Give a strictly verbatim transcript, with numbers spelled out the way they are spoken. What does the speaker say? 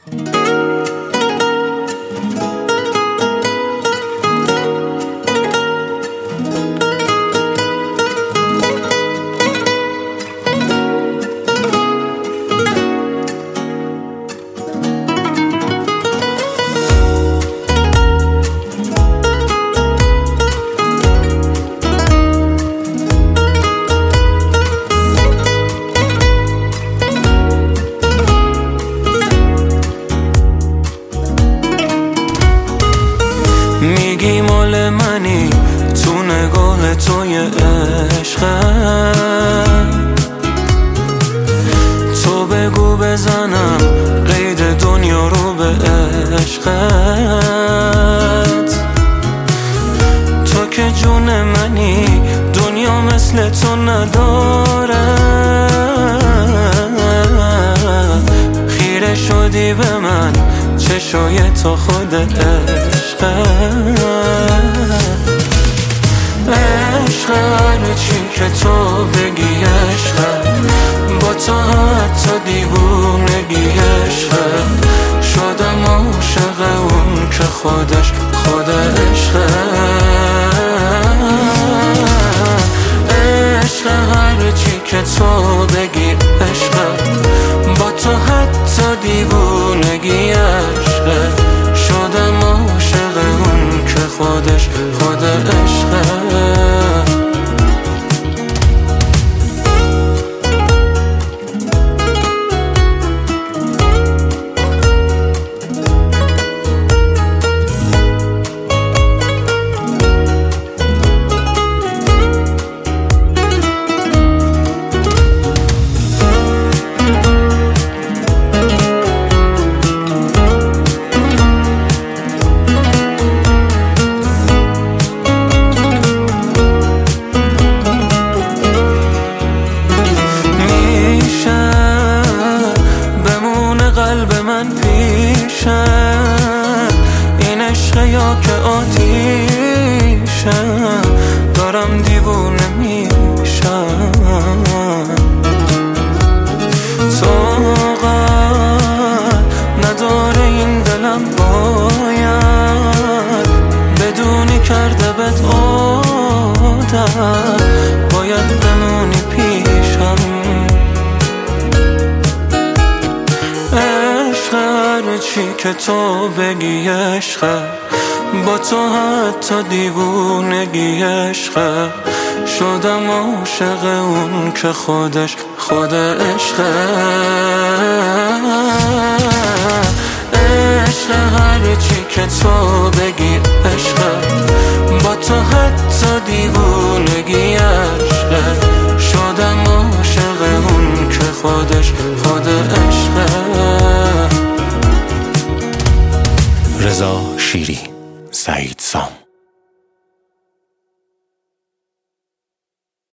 میگی مال منی، تو نگاه توی عشقم. تو بگو بزنم قید دنیا رو به عشقت. تو که جون منی، دنیا مثل تو نداره. خیره شدی به من، چشای تو خود عشقت. عشق هرچی که تو بگی عشقت، با تو حتی دیوونگی عشقت. شدم عاشق اون که خودش خود عشقت. عشق هرچی که تو بگی عشقت، با تو حتی دیوونگی عشقت. شدم عاشق اون که خودش خود عشقت. قلب من پیشم، این عشق یا که آتیشم. دارم دیوونه میشم. طاقت نداره این دلم، باید بدونی کرده بهت عادت. باید بمونی پیشم. هرچی که تو بگی عشقه، با تو حتی دیوونگی عشقه. شدم عاشق اون که خودش خود عشقه. عشق هرچی که تو بگی عشقه، با تو حتی دیوونگی عشقه. شدم عاشق اون که خودش خود عشقه. رضا شیری، سعید سام.